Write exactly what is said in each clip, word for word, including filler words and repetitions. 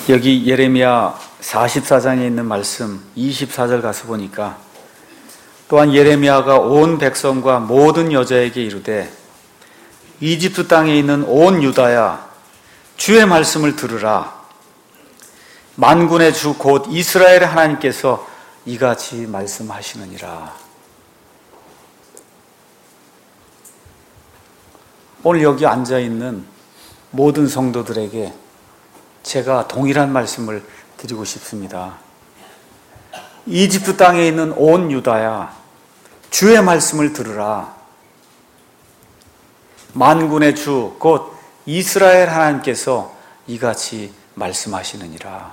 여기 예레미야 사십사 장에 있는 말씀 이십사 절 가서 보니까 또한 예레미야가 온 백성과 모든 여자에게 이르되 이집트 땅에 있는 온 유다야 주의 말씀을 들으라. 만군의 주 곧 이스라엘의 하나님께서 이같이 말씀하시느니라. 오늘 여기 앉아있는 모든 성도들에게 제가 동일한 말씀을 드리고 싶습니다. 이집트 땅에 있는 온 유다야 주의 말씀을 들으라. 만군의 주 곧 이스라엘 하나님께서 이같이 말씀하시느니라.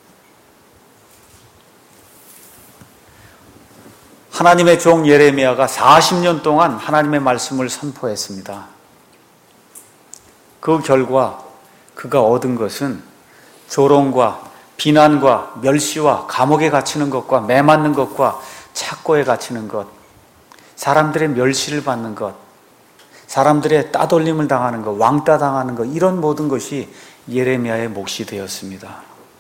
하나님의 종 예레미야가 사십 년 동안 하나님의 말씀을 선포했습니다. 그 결과 그가 얻은 것은 조롱과 비난과 멸시와 감옥에 갇히는 것과 매맞는 것과 착고에 갇히는 것, 사람들의 멸시를 받는 것, 사람들의 따돌림을 당하는 것, 왕따 당하는 것, 이런 모든 것이 예레미야의 몫이 되었습니다.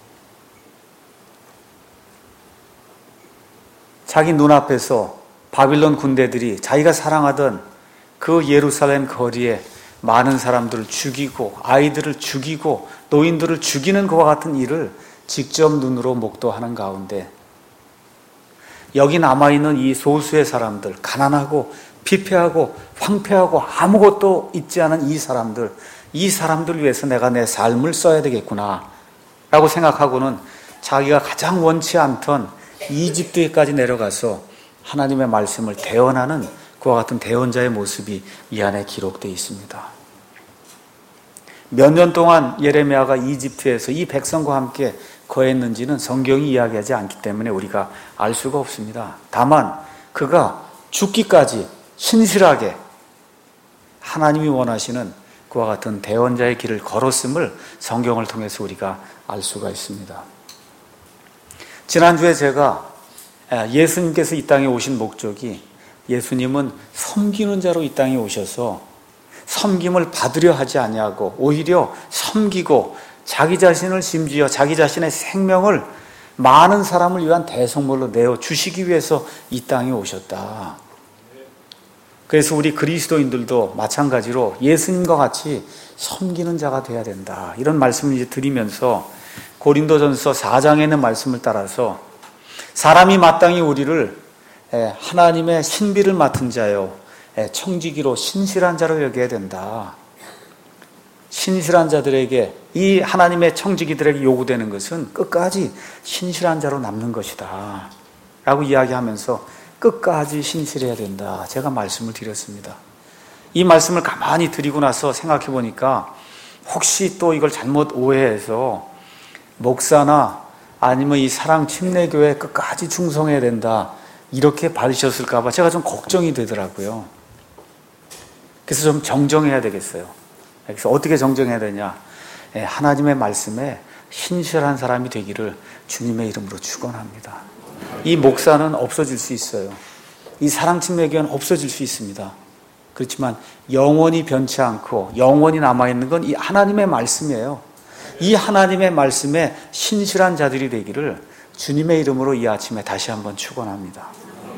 자기 눈앞에서 바빌론 군대들이 자기가 사랑하던 그 예루살렘 거리에 많은 사람들을 죽이고 아이들을 죽이고 노인들을 죽이는 것과 같은 일을 직접 눈으로 목도하는 가운데 여기 남아있는 이 소수의 사람들, 가난하고 피폐하고 황폐하고 아무것도 있지 않은 이 사람들, 이 사람들을 위해서 내가 내 삶을 써야 되겠구나 라고 생각하고는 자기가 가장 원치 않던 이집트에까지 내려가서 하나님의 말씀을 대언하는 그와 같은 대언자의 모습이 이 안에 기록되어 있습니다. 몇 년 동안 예레미야가 이집트에서 이 백성과 함께 거했는지는 성경이 이야기하지 않기 때문에 우리가 알 수가 없습니다. 다만 그가 죽기까지 신실하게 하나님이 원하시는 그와 같은 대언자의 길을 걸었음을 성경을 통해서 우리가 알 수가 있습니다. 지난주에 제가 예수님께서 이 땅에 오신 목적이 예수님은 섬기는 자로 이 땅에 오셔서 섬김을 받으려 하지 아니하고 오히려 섬기고 자기 자신을 심지어 자기 자신의 생명을 많은 사람을 위한 대속물로 내어 주시기 위해서 이 땅에 오셨다. 그래서 우리 그리스도인들도 마찬가지로 예수님과 같이 섬기는 자가 되어야 된다. 이런 말씀을 이제 드리면서 고린도전서 사 장에 있는 말씀을 따라서 사람이 마땅히 우리를 하나님의 신비를 맡은 자요 청지기로 신실한 자로 여겨야 된다. 신실한 자들에게, 이 하나님의 청지기들에게 요구되는 것은 끝까지 신실한 자로 남는 것이다 라고 이야기하면서 끝까지 신실해야 된다. 제가 말씀을 드렸습니다. 이 말씀을 가만히 드리고 나서 생각해 보니까 혹시 또 이걸 잘못 오해해서 목사나 아니면 이 사랑 침례교회 끝까지 충성해야 된다 이렇게 받으셨을까 봐 제가 좀 걱정이 되더라고요. 그래서 좀 정정해야 되겠어요. 그래서 어떻게 정정해야 되냐? 하나님의 말씀에 신실한 사람이 되기를 주님의 이름으로 축원합니다. 이 목사는 없어질 수 있어요. 이 사랑 침례교회는 없어질 수 있습니다. 그렇지만 영원히 변치 않고 영원히 남아있는 건 이 하나님의 말씀이에요. 이 하나님의 말씀에 신실한 자들이 되기를 주님의 이름으로 이 아침에 다시 한번 축원합니다.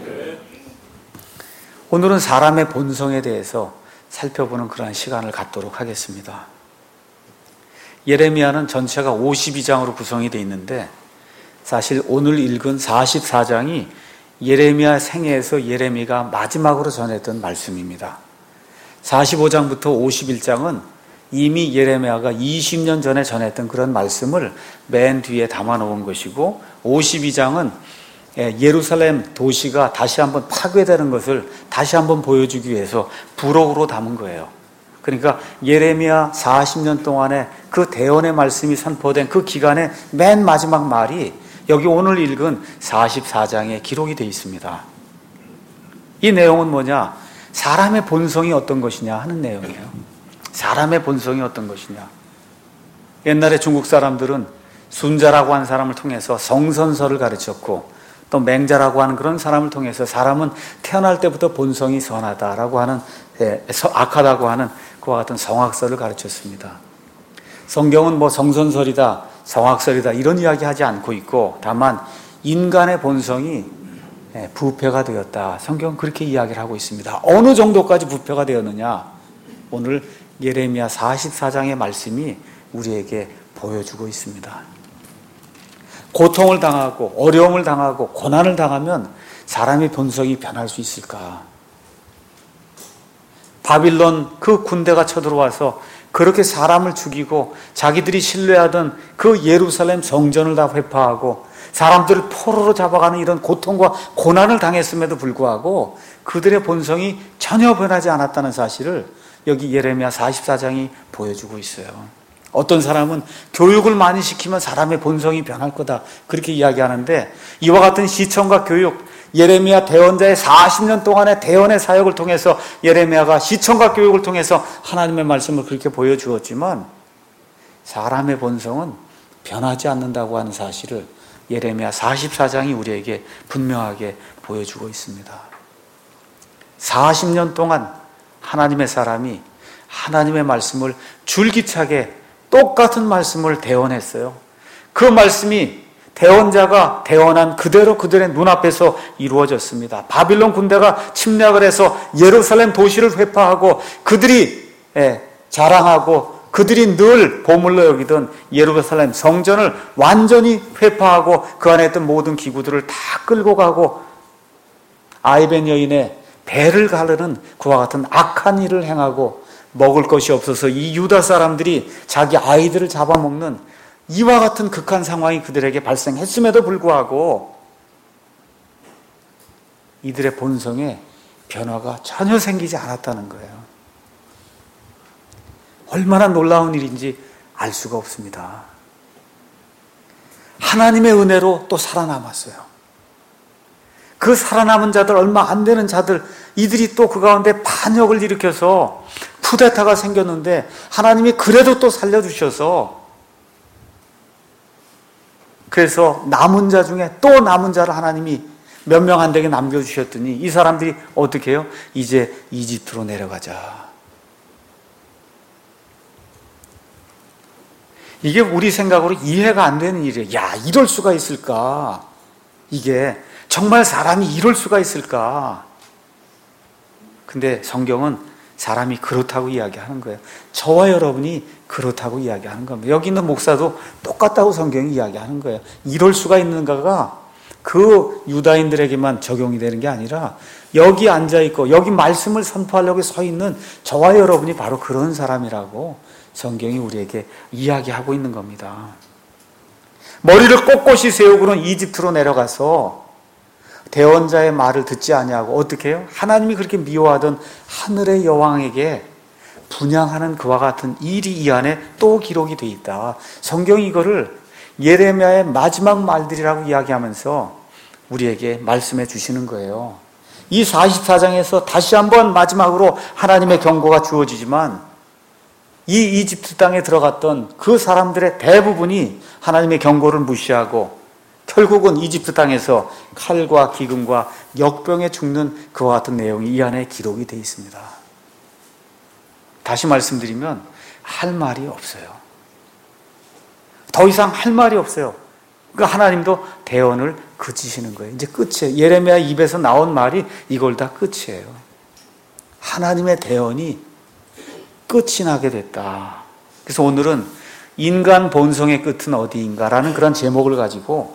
오늘은 사람의 본성에 대해서 살펴보는 그러한 시간을 갖도록 하겠습니다. 예레미야는 전체가 오십이 장으로 구성이 되어 있는데 사실 오늘 읽은 사십사 장이 예레미야 생애에서 예레미야가 마지막으로 전했던 말씀입니다. 사십오 장부터 오십일 장은 이미 예레미야가 이십 년 전에 전했던 그런 말씀을 맨 뒤에 담아 놓은 것이고 오십이 장은 예루살렘 도시가 다시 한번 파괴되는 것을 다시 한번 보여주기 위해서 부록으로 담은 거예요. 그러니까 예레미야 사십 년 동안에 그 대언의 말씀이 선포된 그 기간의 맨 마지막 말이 여기 오늘 읽은 사십사 장에 기록이 되어 있습니다. 이 내용은 뭐냐? 사람의 본성이 어떤 것이냐 하는 내용이에요. 사람의 본성이 어떤 것이냐. 옛날에 중국 사람들은 순자라고 하는 사람을 통해서 성선설을 가르쳤고 또 맹자라고 하는 그런 사람을 통해서 사람은 태어날 때부터 본성이 선하다라고 하는, 악하다고 하는 그와 같은 성악설을 가르쳤습니다. 성경은 뭐 성선설이다, 성악설이다 이런 이야기 하지 않고 있고, 다만 인간의 본성이 부패가 되었다. 성경은 그렇게 이야기를 하고 있습니다. 어느 정도까지 부패가 되었느냐? 오늘 예레미야 사십사 장의 말씀이 우리에게 보여주고 있습니다. 고통을 당하고 어려움을 당하고 고난을 당하면 사람의 본성이 변할 수 있을까? 바빌론 그 군대가 쳐들어와서 그렇게 사람을 죽이고 자기들이 신뢰하던 그 예루살렘 성전을 다 회파하고 사람들을 포로로 잡아가는 이런 고통과 고난을 당했음에도 불구하고 그들의 본성이 전혀 변하지 않았다는 사실을 여기 예레미야 사십사 장이 보여주고 있어요. 어떤 사람은 교육을 많이 시키면 사람의 본성이 변할 거다 그렇게 이야기하는데, 이와 같은 시청과 교육, 예레미야 대언자의 사십 년 동안의 대언의 사역을 통해서 예레미야가 시청과 교육을 통해서 하나님의 말씀을 그렇게 보여주었지만 사람의 본성은 변하지 않는다고 하는 사실을 예레미야 사십사 장이 우리에게 분명하게 보여주고 있습니다. 사십 년 동안 하나님의 사람이 하나님의 말씀을 줄기차게 똑같은 말씀을 대언했어요. 그 말씀이 대언자가 대언한 그대로 그들의 눈앞에서 이루어졌습니다. 바빌론 군대가 침략을 해서 예루살렘 도시를 회파하고 그들이 자랑하고 그들이 늘 보물로 여기던 예루살렘 성전을 완전히 회파하고 그 안에 있던 모든 기구들을 다 끌고 가고 아이벤 여인의 배를 가르는 그와 같은 악한 일을 행하고 먹을 것이 없어서 이 유다 사람들이 자기 아이들을 잡아먹는 이와 같은 극한 상황이 그들에게 발생했음에도 불구하고 이들의 본성에 변화가 전혀 생기지 않았다는 거예요. 얼마나 놀라운 일인지 알 수가 없습니다. 하나님의 은혜로 또 살아남았어요. 그 살아남은 자들, 얼마 안 되는 자들, 이들이 또 그 가운데 반역을 일으켜서 쿠데타가 생겼는데 하나님이 그래도 또 살려주셔서, 그래서 남은 자 중에 또 남은 자를 하나님이 몇 명 안 되게 남겨주셨더니 이 사람들이 어떻게 해요? 이제 이집트로 내려가자. 이게 우리 생각으로 이해가 안 되는 일이에요. 야, 이럴 수가 있을까? 이게 정말 사람이 이럴 수가 있을까? 근데 성경은 사람이 그렇다고 이야기하는 거예요. 저와 여러분이 그렇다고 이야기하는 겁니다. 여기 있는 목사도 똑같다고 성경이 이야기하는 거예요. 이럴 수가 있는가가 그 유다인들에게만 적용이 되는 게 아니라 여기 앉아있고 여기 말씀을 선포하려고 서 있는 저와 여러분이 바로 그런 사람이라고 성경이 우리에게 이야기하고 있는 겁니다. 머리를 꼿꼿이 세우고는 이집트로 내려가서 대언자의 말을 듣지 아니하고 어떻게 해요? 하나님이 그렇게 미워하던 하늘의 여왕에게 분향하는 그와 같은 일이 이 안에 또 기록이 되어 있다. 성경이 이거를 예레미야의 마지막 말들이라고 이야기하면서 우리에게 말씀해 주시는 거예요. 이 사십사 장에서 다시 한번 마지막으로 하나님의 경고가 주어지지만 이 이집트 땅에 들어갔던 그 사람들의 대부분이 하나님의 경고를 무시하고 결국은 이집트 땅에서 칼과 기근과 역병에 죽는 그와 같은 내용이 이 안에 기록이 되어 있습니다. 다시 말씀드리면 할 말이 없어요. 더 이상 할 말이 없어요. 그러니까 하나님도 대언을 그치시는 거예요. 이제 끝이에요. 예레미야 입에서 나온 말이 이걸 다 끝이에요. 하나님의 대언이 끝이 나게 됐다. 그래서 오늘은 인간 본성의 끝은 어디인가라는 그런 제목을 가지고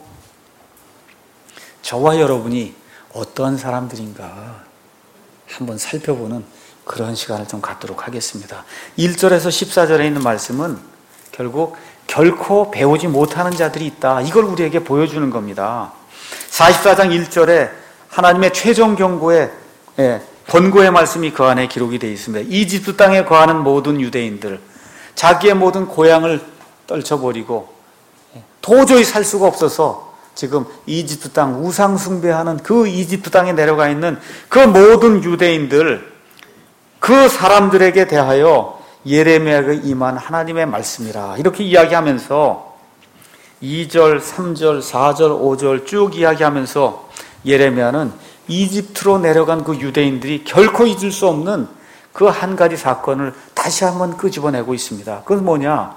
저와 여러분이 어떠한 사람들인가 한번 살펴보는 그런 시간을 좀 갖도록 하겠습니다. 일 절에서 십사 절에 있는 말씀은 결국 결코 배우지 못하는 자들이 있다. 이걸 우리에게 보여주는 겁니다. 사십사 장 일 절에 하나님의 최종 경고의 권고의 말씀이 그 안에 기록이 되어 있습니다. 이집트 땅에 거하는 모든 유대인들, 자기의 모든 고향을 떨쳐버리고 도저히 살 수가 없어서 지금 이집트 땅 우상 숭배하는 그 이집트 땅에 내려가 있는 그 모든 유대인들, 그 사람들에게 대하여 예레미야가 임한 하나님의 말씀이라 이렇게 이야기하면서 이 절, 삼 절, 사 절, 오 절 쭉 이야기하면서 예레미야는 이집트로 내려간 그 유대인들이 결코 잊을 수 없는 그 한 가지 사건을 다시 한번 끄집어내고 있습니다. 그건 뭐냐?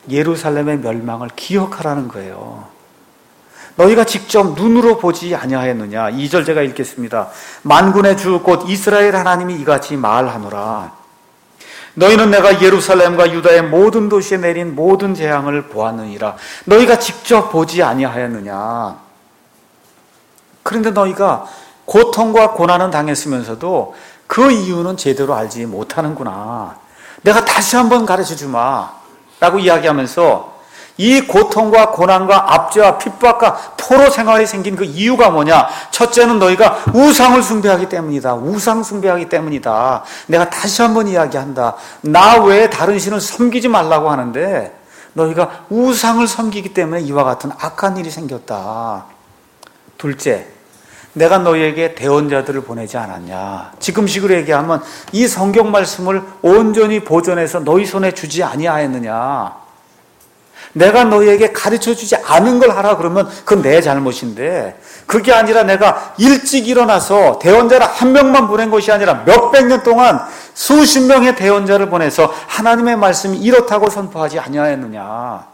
예루살렘의 멸망을 기억하라는 거예요. 너희가 직접 눈으로 보지 아니하였느냐. 이 절 제가 읽겠습니다. 만군의 주 곧 이스라엘 하나님이 이같이 말하노라. 너희는 내가 예루살렘과 유다의 모든 도시에 내린 모든 재앙을 보았느니라. 너희가 직접 보지 아니하였느냐. 그런데 너희가 고통과 고난은 당했으면서도 그 이유는 제대로 알지 못하는구나. 내가 다시 한번 가르쳐 주마 라고 이야기하면서 이 고통과 고난과 압제와 핍박과 포로 생활이 생긴 그 이유가 뭐냐? 첫째는 너희가 우상을 숭배하기 때문이다. 우상 숭배하기 때문이다. 내가 다시 한번 이야기한다. 나 외에 다른 신을 섬기지 말라고 하는데 너희가 우상을 섬기기 때문에 이와 같은 악한 일이 생겼다. 둘째, 내가 너희에게 대언자들을 보내지 않았냐. 지금식으로 얘기하면 이 성경 말씀을 온전히 보존해서 너희 손에 주지 아니하였느냐. 내가 너희에게 가르쳐주지 않은 걸 하라 그러면 그건 내 잘못인데, 그게 아니라 내가 일찍 일어나서 대언자를 한 명만 보낸 것이 아니라 몇백 년 동안 수십 명의 대언자를 보내서 하나님의 말씀이 이렇다고 선포하지 아니하였느냐.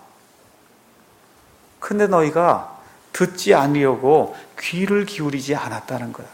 근데 너희가 듣지 않으려고 귀를 기울이지 않았다는 거야.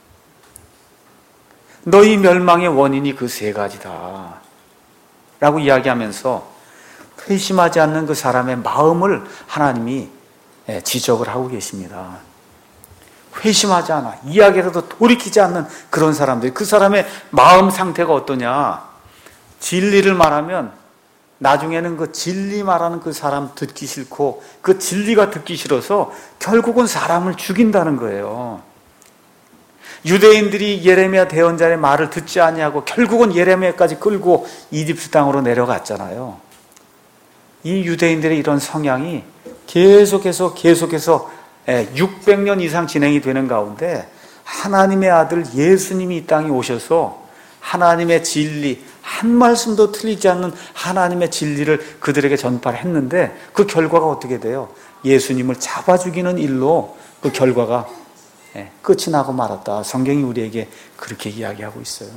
너희 멸망의 원인이 그 세 가지다 라고 이야기하면서 회심하지 않는 그 사람의 마음을 하나님이 지적을 하고 계십니다. 회심하지 않아, 이야기라도 돌이키지 않는 그런 사람들, 그 사람의 마음 상태가 어떠냐. 진리를 말하면 나중에는 그 진리 말하는 그 사람 듣기 싫고 그 진리가 듣기 싫어서 결국은 사람을 죽인다는 거예요. 유대인들이 예레미야 대언자의 말을 듣지 아니하고 결국은 예레미야까지 끌고 이집트 땅으로 내려갔잖아요. 이 유대인들의 이런 성향이 계속해서 계속해서 육백 년 이상 진행이 되는 가운데 하나님의 아들 예수님이 이 땅에 오셔서 하나님의 진리, 한 말씀도 틀리지 않는 하나님의 진리를 그들에게 전파를 했는데 그 결과가 어떻게 돼요? 예수님을 잡아 죽이는 일로 그 결과가 끝이 나고 말았다. 성경이 우리에게 그렇게 이야기하고 있어요.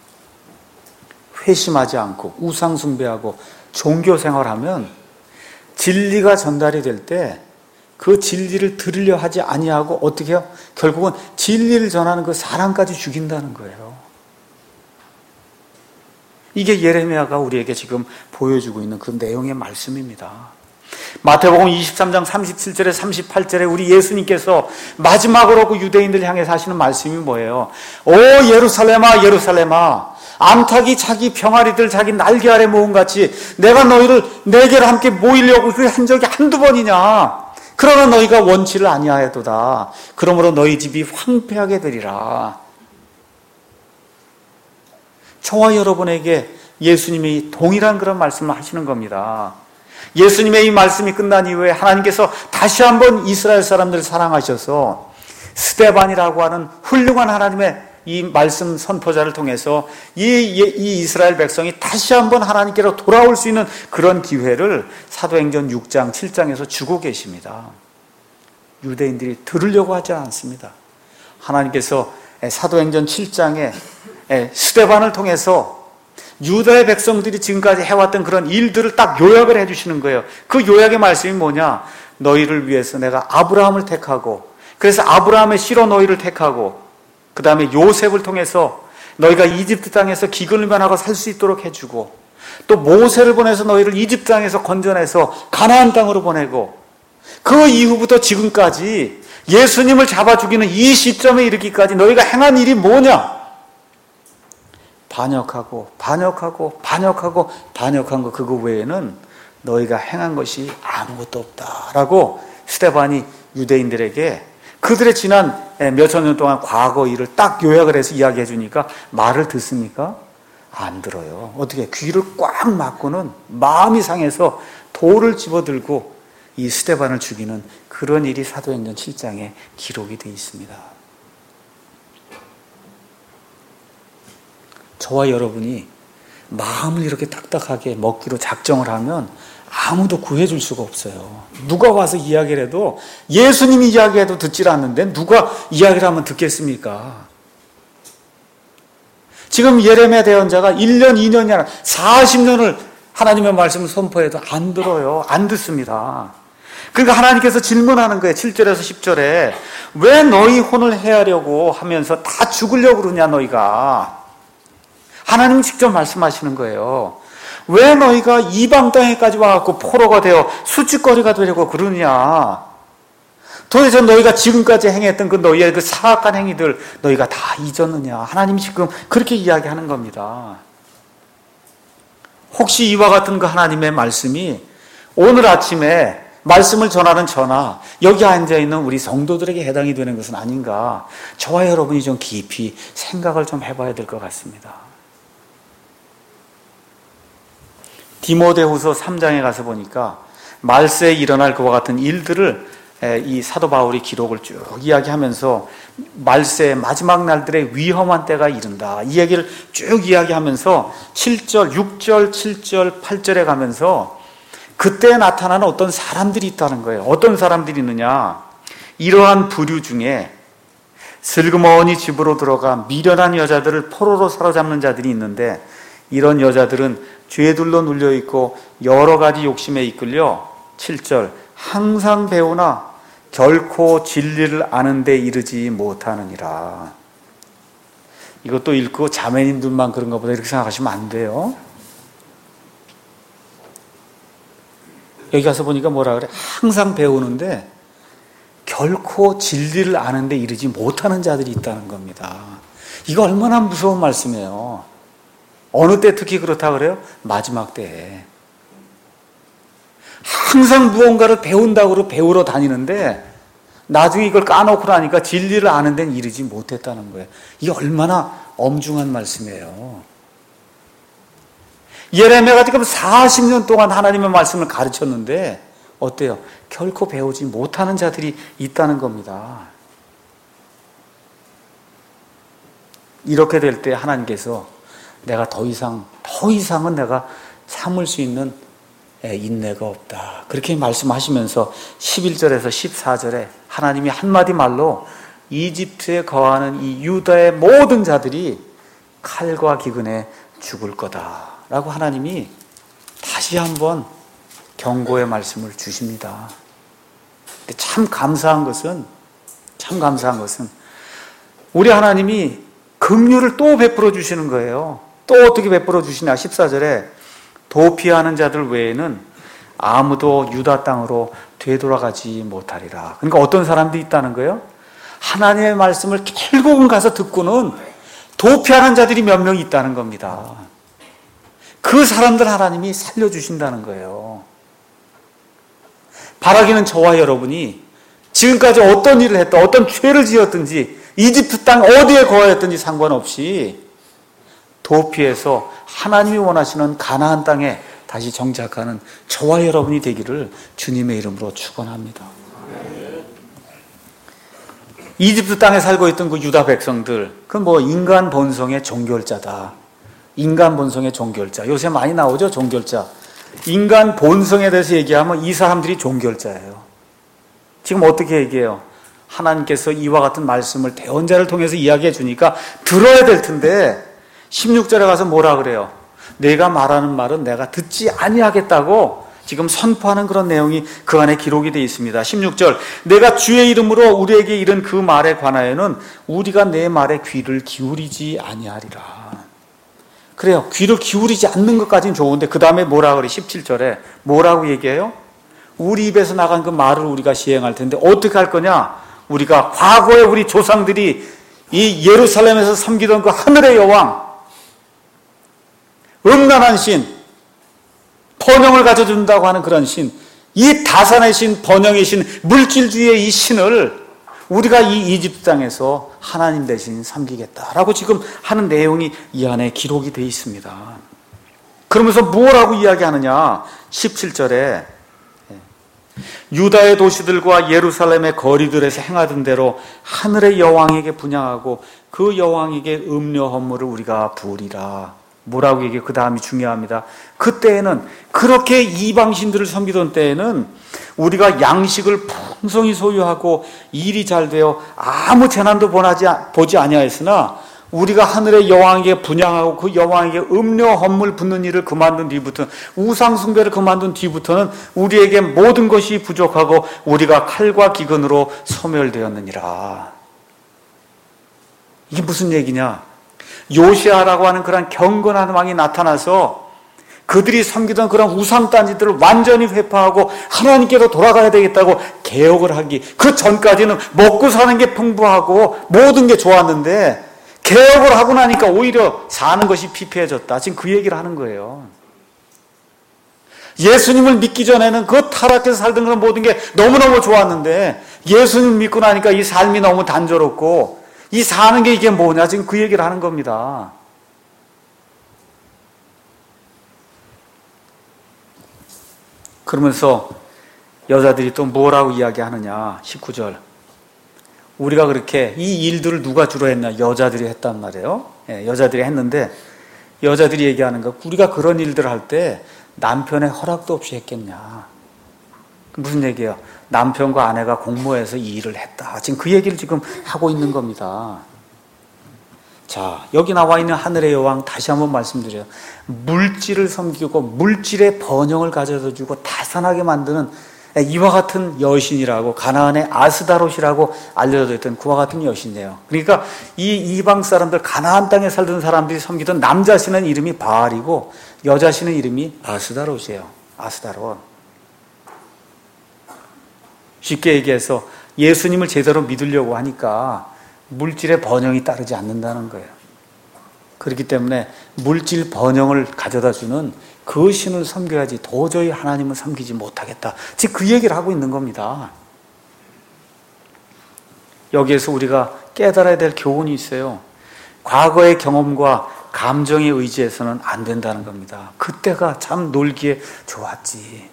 회심하지 않고 우상 숭배하고 종교 생활하면 진리가 전달이 될 때 그 진리를 들으려 하지 아니하고 어떻게 해요? 결국은 진리를 전하는 그 사람까지 죽인다는 거예요. 이게 예레미야가 우리에게 지금 보여주고 있는 그 내용의 말씀입니다. 마태복음 이십삼 장 삼십칠 절에 삼십팔 절에 우리 예수님께서 마지막으로 그 유대인들 향해서 하시는 말씀이 뭐예요? 오 예루살렘아 예루살렘아, 암탉이 자기 병아리들 자기 날개 아래 모음같이 내가 너희를 내게로 함께 모이려고 한 적이 한두 번이냐. 그러나 너희가 원치를 아니하였도다. 그러므로 너희 집이 황폐하게 되리라. 저와 여러분에게 예수님이 동일한 그런 말씀을 하시는 겁니다. 예수님의 이 말씀이 끝난 이후에 하나님께서 다시 한번 이스라엘 사람들을 사랑하셔서 스데반이라고 하는 훌륭한 하나님의 이 말씀 선포자를 통해서 이, 이 이스라엘 백성이 다시 한번 하나님께로 돌아올 수 있는 그런 기회를 사도행전 육 장 칠 장에서 주고 계십니다. 유대인들이 들으려고 하지 않습니다. 하나님께서 사도행전 칠 장에 스데반을 통해서 유다의 백성들이 지금까지 해왔던 그런 일들을 딱 요약을 해주시는 거예요. 그 요약의 말씀이 뭐냐? 너희를 위해서 내가 아브라함을 택하고, 그래서 아브라함의 씨로 너희를 택하고, 그 다음에 요셉을 통해서 너희가 이집트 땅에서 기근을 면하고 살 수 있도록 해주고, 또 모세를 보내서 너희를 이집트 땅에서 건져내서 가나안 땅으로 보내고, 그 이후부터 지금까지 예수님을 잡아 죽이는 이 시점에 이르기까지 너희가 행한 일이 뭐냐? 반역하고 반역하고 반역하고 반역한 거, 그거 외에는 너희가 행한 것이 아무것도 없다라고 스데반이 유대인들에게 그들의 지난 몇천 년 동안 과거 일을 딱 요약을 해서 이야기해 주니까 말을 듣습니까? 안 들어요. 어떻게 귀를 꽉 막고는 마음이 상해서 돌을 집어들고 이 스데반을 죽이는 그런 일이 사도행전 칠 장에 기록이 되어 있습니다. 저와 여러분이 마음을 이렇게 딱딱하게 먹기로 작정을 하면 아무도 구해줄 수가 없어요. 누가 와서 이야기를 해도, 예수님이 이야기해도 듣질 않는데 누가 이야기를 하면 듣겠습니까? 지금 예레미야 대언자가 일 년, 이 년이 아니라 사십 년을 하나님의 말씀을 선포해도 안 들어요. 안 듣습니다. 그러니까 하나님께서 질문하는 거예요. 칠 절에서 십 절에 왜 너희 혼을 해하려고 하면서 다 죽으려고 그러냐 너희가. 하나님 직접 말씀하시는 거예요. 왜 너희가 이방 땅에까지 와갖고 포로가 되어 수치거리가 되려고 그러느냐. 도대체 너희가 지금까지 행했던 그 너희의 그 사악한 행위들 너희가 다 잊었느냐. 하나님이 지금 그렇게 이야기하는 겁니다. 혹시 이와 같은 그 하나님의 말씀이 오늘 아침에 말씀을 전하는 저나 여기 앉아있는 우리 성도들에게 해당이 되는 것은 아닌가. 저와 여러분이 좀 깊이 생각을 좀 해봐야 될 것 같습니다. 디모데후서 삼 장에 가서 보니까 말세에 일어날 그와 같은 일들을 이 사도 바울이 기록을 쭉 이야기하면서 말세의 마지막 날들의 위험한 때가 이른다. 이 얘기를 쭉 이야기하면서 칠 절, 육 절, 칠 절, 팔 절에 가면서 그때 나타나는 어떤 사람들이 있다는 거예요. 어떤 사람들이 있느냐. 이러한 부류 중에 슬그머니 집으로 들어가 미련한 여자들을 포로로 사로잡는 자들이 있는데 이런 여자들은 죄들로 눌려있고 여러 가지 욕심에 이끌려 칠 절 항상 배우나 결코 진리를 아는 데 이르지 못하느니라. 이것도 읽고 자매님들만 그런가 보다 이렇게 생각하시면 안 돼요. 여기 가서 보니까 뭐라 그래? 항상 배우는데 결코 진리를 아는 데 이르지 못하는 자들이 있다는 겁니다. 이거 얼마나 무서운 말씀이에요. 어느 때 특히 그렇다 그래요? 마지막 때에. 항상 무언가를 배운다고 배우러 다니는데 나중에 이걸 까놓고 나니까 진리를 아는 데는 이르지 못했다는 거예요. 이게 얼마나 엄중한 말씀이에요. 예레미야가 지금 사십 년 동안 하나님의 말씀을 가르쳤는데 어때요? 결코 배우지 못하는 자들이 있다는 겁니다. 이렇게 될 때 하나님께서 내가 더 이상, 더 이상은 내가 참을 수 있는 인내가 없다. 그렇게 말씀하시면서 십일 절에서 십사 절에 하나님이 한마디 말로 이집트에 거하는 이 유다의 모든 자들이 칼과 기근에 죽을 거다 라고 하나님이 다시 한번 경고의 말씀을 주십니다. 근데 참 감사한 것은 참 감사한 것은 우리 하나님이 긍휼을 또 베풀어 주시는 거예요. 또 어떻게 베풀어 주시냐. 십사 절에 도피하는 자들 외에는 아무도 유다 땅으로 되돌아가지 못하리라. 그러니까 어떤 사람들이 있다는 거예요? 하나님의 말씀을 결국은 가서 듣고는 도피하는 자들이 몇 명 있다는 겁니다. 그 사람들 하나님이 살려주신다는 거예요. 바라기는 저와 여러분이 지금까지 어떤 일을 했든 어떤 죄를 지었든지 이집트 땅 어디에 거하였든지 상관없이 도피해서 하나님이 원하시는 가나안 땅에 다시 정착하는 저와 여러분이 되기를 주님의 이름으로 축원합니다. 이집트 땅에 살고 있던 그 유다 백성들, 그 뭐 인간 본성의 종결자다. 인간 본성의 종결자. 요새 많이 나오죠, 종결자. 인간 본성에 대해서 얘기하면 이 사람들이 종결자예요. 지금 어떻게 얘기해요? 하나님께서 이와 같은 말씀을 대언자를 통해서 이야기해 주니까 들어야 될 텐데 십육 절에 가서 뭐라 그래요? 내가 말하는 말은 내가 듣지 아니하겠다고 지금 선포하는 그런 내용이 그 안에 기록이 되어 있습니다. 십육 절 내가 주의 이름으로 우리에게 이른 그 말에 관하여는 우리가 내 말에 귀를 기울이지 아니하리라. 그래요. 귀를 기울이지 않는 것까지는 좋은데 그 다음에 뭐라 그래? 십칠 절에 뭐라고 얘기해요? 우리 입에서 나간 그 말을 우리가 시행할 텐데 어떻게 할 거냐? 우리가 과거에 우리 조상들이 이 예루살렘에서 섬기던 그 하늘의 여왕, 음란한 신, 번영을 가져준다고 하는 그런 신, 이 다산의 신, 번영의 신, 물질주의의 이 신을 우리가 이 이집트 땅에서 하나님 대신 섬기겠다라고 지금 하는 내용이 이 안에 기록이 되어 있습니다. 그러면서 뭐라고 이야기하느냐? 십칠 절에 유다의 도시들과 예루살렘의 거리들에서 행하던 대로 하늘의 여왕에게 분향하고 그 여왕에게 음료 헌물을 우리가 부으리라. 뭐라고 얘기해요? 그 다음이 중요합니다. 그때에는 그렇게 이방신들을 섬기던 때에는 우리가 양식을 풍성히 소유하고 일이 잘 되어 아무 재난도 보지 아니하였으나 우리가 하늘의 여왕에게 분양하고 그 여왕에게 음료 헌물 붓는 일을 그만둔 뒤부터는, 우상 숭배를 그만둔 뒤부터는 우리에게 모든 것이 부족하고 우리가 칼과 기근으로 소멸되었느니라. 이게 무슨 얘기냐? 요시아라고 하는 그런 경건한 왕이 나타나서 그들이 섬기던 그런 우상단지들을 완전히 회파하고 하나님께로 돌아가야 되겠다고 개혁을 하기, 그 전까지는 먹고 사는 게 풍부하고 모든 게 좋았는데 개혁을 하고 나니까 오히려 사는 것이 피폐해졌다. 지금 그 얘기를 하는 거예요. 예수님을 믿기 전에는 그 타락해서 살던 그런 모든 게 너무너무 좋았는데 예수님 믿고 나니까 이 삶이 너무 단조롭고 이 사는 게 이게 뭐냐, 지금 그 얘기를 하는 겁니다. 그러면서 여자들이 또 뭐라고 이야기하느냐, 십구 절. 우리가 그렇게 이 일들을 누가 주로 했나? 여자들이 했단 말이에요. 예, 여자들이 했는데 여자들이 얘기하는 거, 우리가 그런 일들을 할 때 남편의 허락도 없이 했겠냐. 무슨 얘기예요? 남편과 아내가 공모해서 이 일을 했다. 지금 그 얘기를 지금 하고 있는 겁니다. 자, 여기 나와 있는 하늘의 여왕 다시 한번 말씀드려요. 물질을 섬기고 물질의 번영을 가져다 주고 다산하게 만드는 이와 같은 여신이라고, 가나안의 아스다롯이라고 알려져 있던 그와 같은 여신이에요. 그러니까 이 이방 사람들, 가나안 땅에 살던 사람들이 섬기던 남자신은 이름이 바알이고 여자신은 이름이 아스다롯이에요. 아스다롯. 쉽게 얘기해서 예수님을 제대로 믿으려고 하니까 물질의 번영이 따르지 않는다는 거예요. 그렇기 때문에 물질 번영을 가져다 주는 그 신을 섬겨야지 도저히 하나님을 섬기지 못하겠다. 지금 그 얘기를 하고 있는 겁니다. 여기에서 우리가 깨달아야 될 교훈이 있어요. 과거의 경험과 감정에 의지해서는 안 된다는 겁니다. 그때가 참 놀기에 좋았지.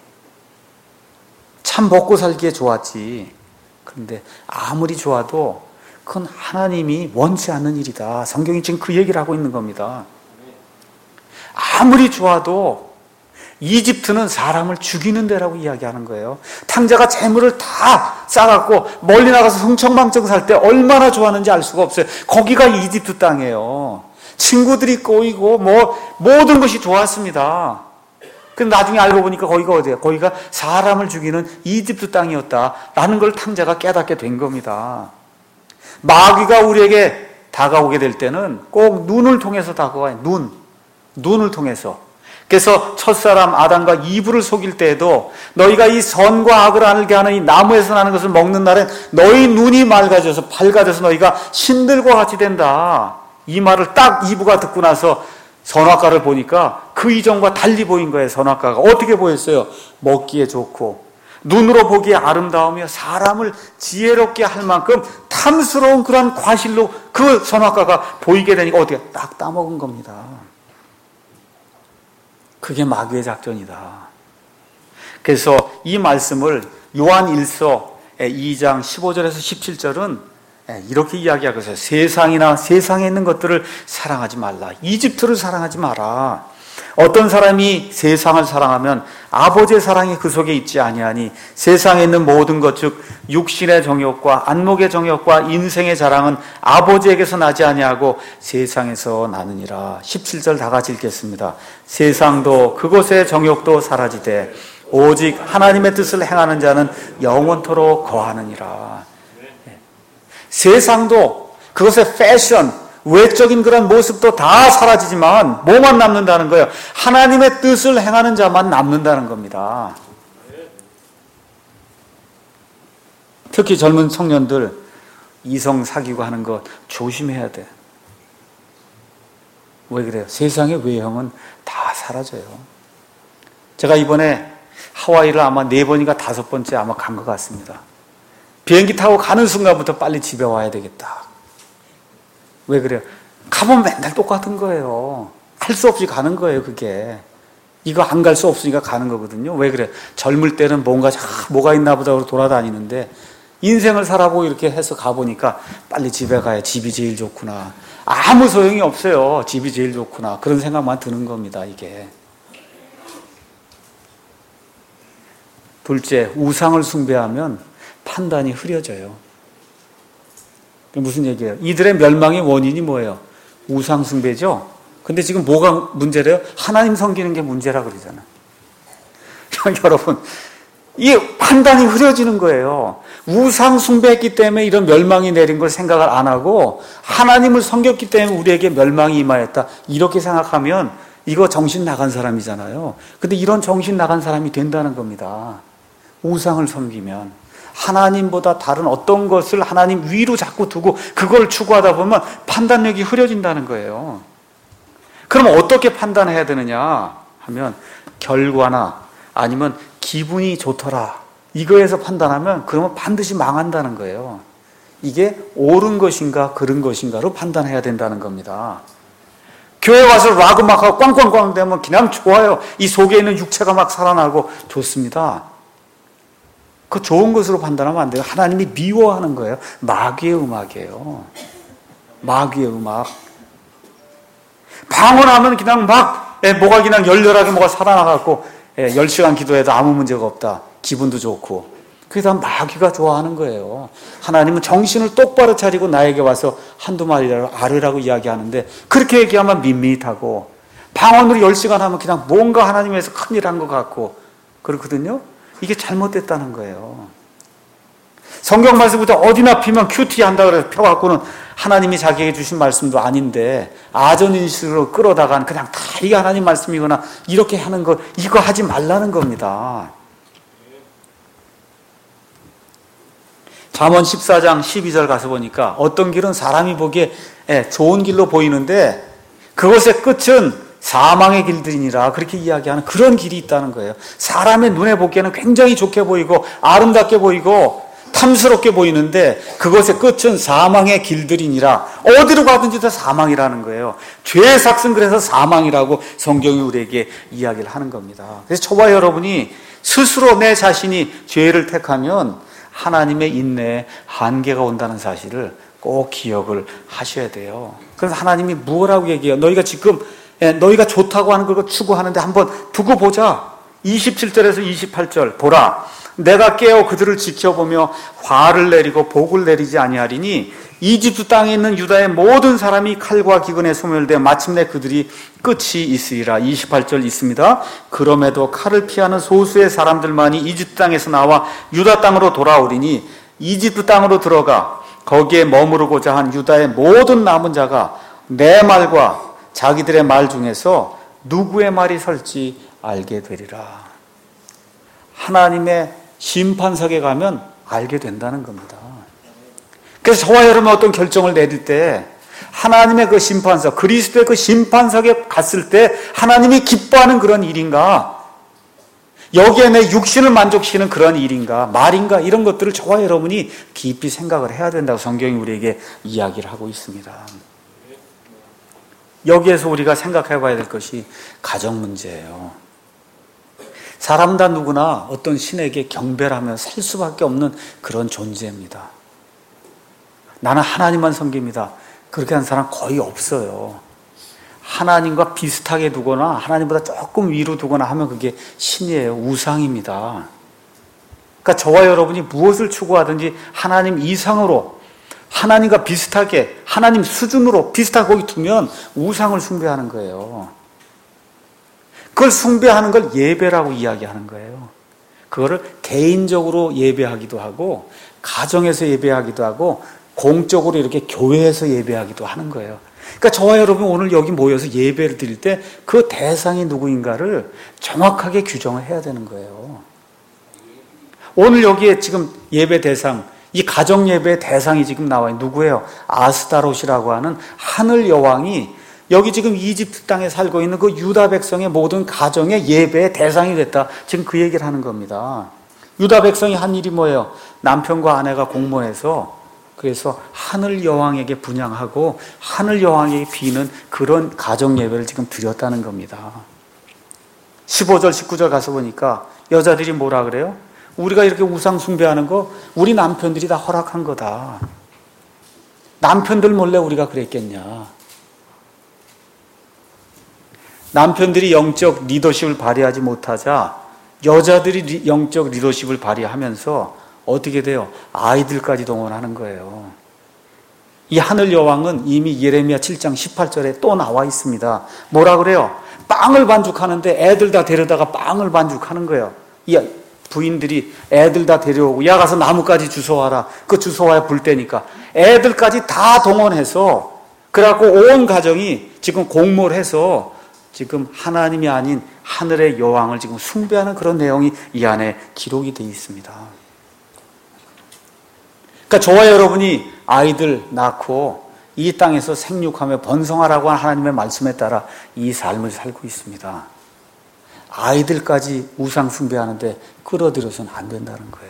참 먹고 살기에 좋았지. 그런데 아무리 좋아도 그건 하나님이 원치 않는 일이다. 성경이 지금 그 얘기를 하고 있는 겁니다. 아무리 좋아도 이집트는 사람을 죽이는 데라고 이야기하는 거예요. 탕자가 재물을 다 싸갖고 멀리 나가서 흥청망청 살 때 얼마나 좋았는지 알 수가 없어요. 거기가 이집트 땅이에요. 친구들이 꼬이고 뭐 모든 것이 좋았습니다. 근데 나중에 알고 보니까 거기가 어디예요? 거기가 사람을 죽이는 이집트 땅이었다라는 걸 탕자가 깨닫게 된 겁니다. 마귀가 우리에게 다가오게 될 때는 꼭 눈을 통해서 다가와요. 눈. 눈을 통해서. 그래서 첫사람 아담과 이브를 속일 때에도 너희가 이 선과 악을 알게 하는 이 나무에서 나는 것을 먹는 날엔 너희 눈이 맑아져서 밝아져서 너희가 신들과 같이 된다. 이 말을 딱 이브가 듣고 나서 선악과를 보니까 그 이전과 달리 보인 거예요. 선악과가 어떻게 보였어요? 먹기에 좋고 눈으로 보기에 아름다우며 사람을 지혜롭게 할 만큼 탐스러운 그런 과실로 그 선악과가 보이게 되니까 어떻게 딱 따먹은 겁니다. 그게 마귀의 작전이다. 그래서 이 말씀을 요한 일서 이 장 십오 절에서 십칠 절은 이렇게 이야기하고 있어요. 세상이나 세상에 있는 것들을 사랑하지 말라. 이집트를 사랑하지 마라. 어떤 사람이 세상을 사랑하면 아버지의 사랑이 그 속에 있지 아니하니 세상에 있는 모든 것 즉 육신의 정욕과 안목의 정욕과 인생의 자랑은 아버지에게서 나지 아니하고 세상에서 나느니라. 십칠 절 다 같이 읽겠습니다. 세상도 그곳의 정욕도 사라지되 오직 하나님의 뜻을 행하는 자는 영원토록 거하느니라. 세상도 그것의 패션, 외적인 그런 모습도 다 사라지지만 뭐만 남는다는 거예요? 하나님의 뜻을 행하는 자만 남는다는 겁니다. 특히 젊은 청년들 이성 사귀고 하는 거 조심해야 돼. 왜 그래요? 세상의 외형은 다 사라져요. 제가 이번에 하와이를 아마 네 번인가 다섯 번째 아마 간 것 같습니다. 비행기 타고 가는 순간부터 빨리 집에 와야 되겠다. 왜 그래요? 가면 맨날 똑같은 거예요. 할 수 없이 가는 거예요, 그게. 이거 안 갈 수 없으니까 가는 거거든요. 왜 그래요? 젊을 때는 뭔가, 아, 뭐가 있나 보다 하고 돌아다니는데, 인생을 살아보고 이렇게 해서 가보니까 빨리 집에 가야 집이 제일 좋구나. 아무 소용이 없어요. 집이 제일 좋구나. 그런 생각만 드는 겁니다, 이게. 둘째, 우상을 숭배하면 판단이 흐려져요. 무슨 얘기예요? 이들의 멸망의 원인이 뭐예요? 우상숭배죠. 근데 지금 뭐가 문제래요? 하나님 섬기는 게 문제라 그러잖아. 여러분, 이 판단이 흐려지는 거예요. 우상 숭배했기 때문에 이런 멸망이 내린 걸 생각을 안 하고 하나님을 섬겼기 때문에 우리에게 멸망이 임하였다. 이렇게 생각하면 이거 정신 나간 사람이잖아요. 근데 이런 정신 나간 사람이 된다는 겁니다. 우상을 섬기면 하나님보다 다른 어떤 것을 하나님 위로 자꾸 두고 그걸 추구하다 보면 판단력이 흐려진다는 거예요. 그럼 어떻게 판단해야 되느냐 하면 결과나 아니면 기분이 좋더라 이거에서 판단하면 그러면 반드시 망한다는 거예요. 이게 옳은 것인가 그른 것인가로 판단해야 된다는 겁니다. 교회 와서 락 음악하고 꽝꽝꽝 되면 그냥 좋아요. 이 속에 있는 육체가 막 살아나고 좋습니다. 그 좋은 것으로 판단하면 안 돼요. 하나님이 미워하는 거예요. 마귀의 음악이에요. 마귀의 음악. 방언하면 그냥 막 예, 뭐가 그냥 열렬하게 뭐가 살아나갖고 예, 열 시간 기도해도 아무 문제가 없다. 기분도 좋고. 그게 다 마귀가 좋아하는 거예요. 하나님은 정신을 똑바로 차리고 나에게 와서 한두 마디라도 아뢰라고 이야기하는데 그렇게 얘기하면 밋밋하고 방언으로 열 시간 하면 그냥 뭔가 하나님에서 큰일 한 것 같고 그렇거든요. 이게 잘못됐다는 거예요. 성경 말씀부터 어디나 피면 큐티 한다 그래서 펴갖고는 하나님이 자기에게 주신 말씀도 아닌데 아전인식으로 끌어다간 그냥 다 이게 하나님 말씀이거나 이렇게 하는 거 이거 하지 말라는 겁니다. 잠언 십사 장 십이 절 가서 보니까 어떤 길은 사람이 보기에 좋은 길로 보이는데 그것의 끝은 사망의 길들이니라 그렇게 이야기하는 그런 길이 있다는 거예요. 사람의 눈에 보기에는 굉장히 좋게 보이고 아름답게 보이고 탐스럽게 보이는데 그것의 끝은 사망의 길들이니라. 어디로 가든지 다 사망이라는 거예요. 죄의 삭은 그래서 사망이라고 성경이 우리에게 이야기를 하는 겁니다. 그래서 저와 여러분이 스스로 내 자신이 죄를 택하면 하나님의 인내에 한계가 온다는 사실을 꼭 기억을 하셔야 돼요. 그래서 하나님이 뭐라고 얘기해요? 너희가 지금 너희가 좋다고 하는 걸 추구하는데 한번 두고 보자. 이십칠 절에서 이십팔 절 보라. 내가 깨어 그들을 지켜보며 화를 내리고 복을 내리지 아니하리니 이집트 땅에 있는 유다의 모든 사람이 칼과 기근에 소멸되어 마침내 그들이 끝이 있으리라. 이십팔 절 있습니다. 그럼에도 칼을 피하는 소수의 사람들만이 이집트 땅에서 나와 유다 땅으로 돌아오리니 이집트 땅으로 들어가 거기에 머무르고자 한 유다의 모든 남은 자가 내 말과 자기들의 말 중에서 누구의 말이 설지 알게 되리라. 하나님의 심판석에 가면 알게 된다는 겁니다. 그래서 저와 여러분 어떤 결정을 내릴 때 하나님의 그 심판석, 그리스도의 그 심판석에 갔을 때 하나님이 기뻐하는 그런 일인가? 여기에 내 육신을 만족시키는 그런 일인가? 말인가? 이런 것들을 저와 여러분이 깊이 생각을 해야 된다고 성경이 우리에게 이야기를 하고 있습니다. 여기에서 우리가 생각해 봐야 될 것이 가정 문제예요. 사람 다 누구나 어떤 신에게 경배를 하며 살 수밖에 없는 그런 존재입니다. 나는 하나님만 섬깁니다. 그렇게 하는 사람 거의 없어요. 하나님과 비슷하게 두거나 하나님보다 조금 위로 두거나 하면 그게 신이에요. 우상입니다. 그러니까 저와 여러분이 무엇을 추구하든지 하나님 이상으로 하나님과 비슷하게 하나님 수준으로 비슷하게 거기 두면 우상을 숭배하는 거예요. 그걸 숭배하는 걸 예배라고 이야기하는 거예요. 그거를 개인적으로 예배하기도 하고 가정에서 예배하기도 하고 공적으로 이렇게 교회에서 예배하기도 하는 거예요. 그러니까 저와 여러분 오늘 여기 모여서 예배를 드릴 때 그 대상이 누구인가를 정확하게 규정을 해야 되는 거예요. 오늘 여기에 지금 예배 대상, 이 가정 예배의 대상이 지금 나와요. 누구예요? 아스타롯이라고 하는 하늘 여왕이 여기 지금 이집트 땅에 살고 있는 그 유다 백성의 모든 가정의 예배의 대상이 됐다. 지금 그 얘기를 하는 겁니다. 유다 백성이 한 일이 뭐예요? 남편과 아내가 공모해서 그래서 하늘 여왕에게 분향하고 하늘 여왕에게 비는 그런 가정 예배를 지금 드렸다는 겁니다. 십오 절, 십구 절 가서 보니까 여자들이 뭐라 그래요? 우리가 이렇게 우상 숭배하는 거 우리 남편들이 다 허락한 거다. 남편들 몰래 우리가 그랬겠냐. 남편들이 영적 리더십을 발휘하지 못하자 여자들이 영적 리더십을 발휘하면서 어떻게 돼요? 아이들까지 동원하는 거예요. 이 하늘 여왕은 이미 예레미야 칠 장 십팔 절에 또 나와 있습니다. 뭐라 그래요? 빵을 반죽하는데 애들 다 데려다가 빵을 반죽하는 거예요. 이 부인들이 애들 다 데려오고, 야 가서 나무까지 주워와라. 그 주워와야 불 때니까 애들까지 다 동원해서, 그래갖고 온 가정이 지금 공모를 해서 지금 하나님이 아닌 하늘의 여왕을 지금 숭배하는 그런 내용이 이 안에 기록이 되어 있습니다. 그러니까 저와 여러분이 아이들 낳고 이 땅에서 생육하며 번성하라고 한 하나님의 말씀에 따라 이 삶을 살고 있습니다. 아이들까지 우상 숭배하는데 끌어들여서는 안 된다는 거예요.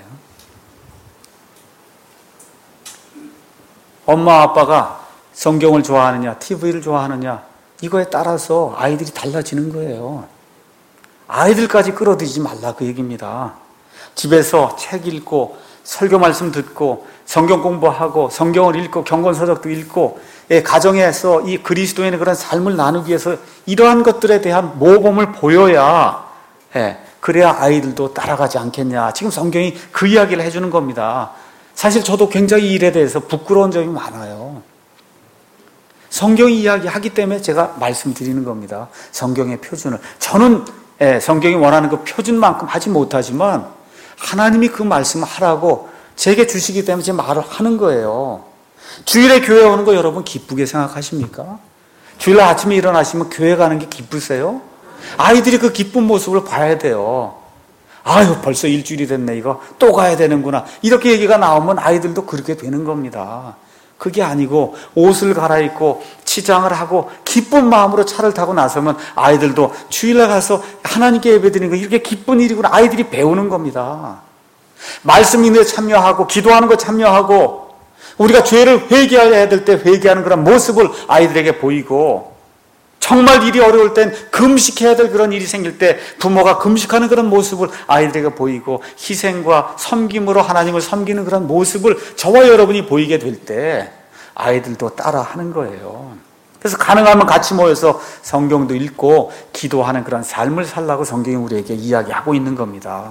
엄마 아빠가 성경을 좋아하느냐, 티비를 좋아하느냐, 이거에 따라서 아이들이 달라지는 거예요. 아이들까지 끌어들이지 말라 그 얘기입니다. 집에서 책 읽고 설교 말씀 듣고 성경 공부하고 성경을 읽고 경건서적도 읽고, 예, 가정에서 이 그리스도인의 그런 삶을 나누기 위해서 이러한 것들에 대한 모범을 보여야, 예, 그래야 아이들도 따라가지 않겠냐. 지금 성경이 그 이야기를 해주는 겁니다. 사실 저도 굉장히 이 일에 대해서 부끄러운 점이 많아요. 성경이 이야기하기 때문에 제가 말씀드리는 겁니다. 성경의 표준을. 저는, 예, 성경이 원하는 그 표준만큼 하지 못하지만 하나님이 그 말씀을 하라고 제게 주시기 때문에 제 말을 하는 거예요. 주일에 교회 오는 거 여러분 기쁘게 생각하십니까? 주일날 아침에 일어나시면 교회 가는 게 기쁘세요? 아이들이 그 기쁜 모습을 봐야 돼요. 아유, 벌써 일주일이 됐네, 이거 또 가야 되는구나, 이렇게 얘기가 나오면 아이들도 그렇게 되는 겁니다. 그게 아니고 옷을 갈아입고 치장을 하고 기쁜 마음으로 차를 타고 나서면 아이들도 주일날 가서 하나님께 예배드리는 거 이렇게 기쁜 일이구나, 아이들이 배우는 겁니다. 말씀 인도에 참여하고 기도하는 거 참여하고 우리가 죄를 회개해야 될 때 회개하는 그런 모습을 아이들에게 보이고, 정말 일이 어려울 땐 금식해야 될 그런 일이 생길 때 부모가 금식하는 그런 모습을 아이들에게 보이고, 희생과 섬김으로 하나님을 섬기는 그런 모습을 저와 여러분이 보이게 될 때 아이들도 따라하는 거예요. 그래서 가능하면 같이 모여서 성경도 읽고 기도하는 그런 삶을 살라고 성경이 우리에게 이야기하고 있는 겁니다.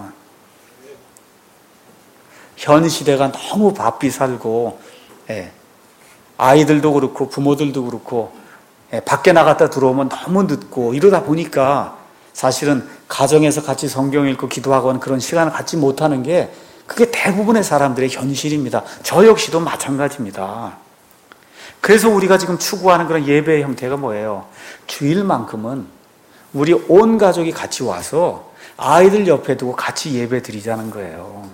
현 시대가 너무 바삐 살고, 예, 아이들도 그렇고 부모들도 그렇고, 예, 밖에 나갔다 들어오면 너무 늦고 이러다 보니까 사실은 가정에서 같이 성경 읽고 기도하고 하는 그런 시간을 갖지 못하는 게 그게 대부분의 사람들의 현실입니다. 저 역시도 마찬가지입니다. 그래서 우리가 지금 추구하는 그런 예배의 형태가 뭐예요? 주일만큼은 우리 온 가족이 같이 와서 아이들 옆에 두고 같이 예배 드리자는 거예요.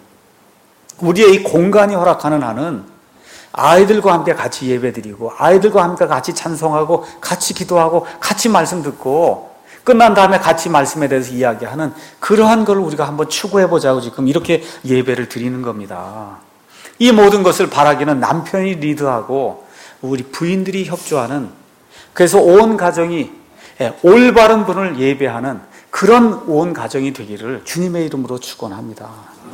우리의 이 공간이 허락하는 한은 아이들과 함께 같이 예배드리고 아이들과 함께 같이 찬송하고 같이 기도하고 같이 말씀 듣고 끝난 다음에 같이 말씀에 대해서 이야기하는 그러한 걸 우리가 한번 추구해보자고 지금 이렇게 예배를 드리는 겁니다. 이 모든 것을 바라기는 남편이 리드하고 우리 부인들이 협조하는, 그래서 온 가정이 올바른 분을 예배하는 그런 온 가정이 되기를 주님의 이름으로 축원합니다.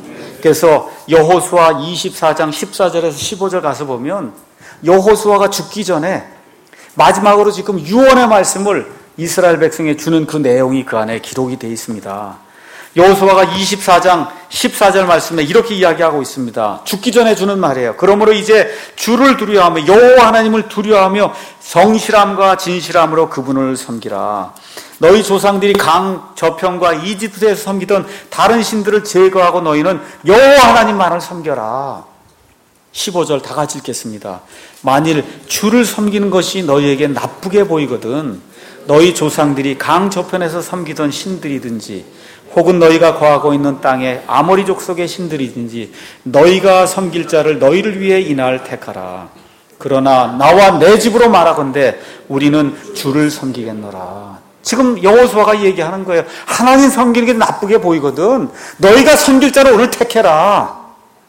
그래서 여호수아 이십사 장 십사 절에서 십오 절 가서 보면 여호수아가 죽기 전에 마지막으로 지금 유언의 말씀을 이스라엘 백성에 주는 그 내용이 그 안에 기록이 되어 있습니다. 여호수아가 이십사 장 십사 절 말씀에 이렇게 이야기하고 있습니다. 죽기 전에 주는 말이에요. 그러므로 이제 주를 두려워하며 여호와 하나님을 두려워하며 성실함과 진실함으로 그분을 섬기라. 너희 조상들이 강 저편과 이집트에서 섬기던 다른 신들을 제거하고 너희는 여호와 하나님만을 섬겨라. 십오 절 다 같이 읽겠습니다. 만일 주를 섬기는 것이 너희에게 나쁘게 보이거든 너희 조상들이 강 저편에서 섬기던 신들이든지 혹은 너희가 거하고 있는 땅에 아모리 족속의 신들이든지 너희가 섬길 자를 너희를 위해 이날 택하라. 그러나 나와 내 집으로 말하건대 우리는 주를 섬기겠노라. 지금 여호수아가 얘기하는 거예요. 하나님 섬기는 게 나쁘게 보이거든 너희가 섬길 자를 오늘 택해라.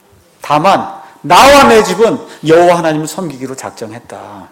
다만 나와 내 집은 여호와 하나님을 섬기기로 작정했다.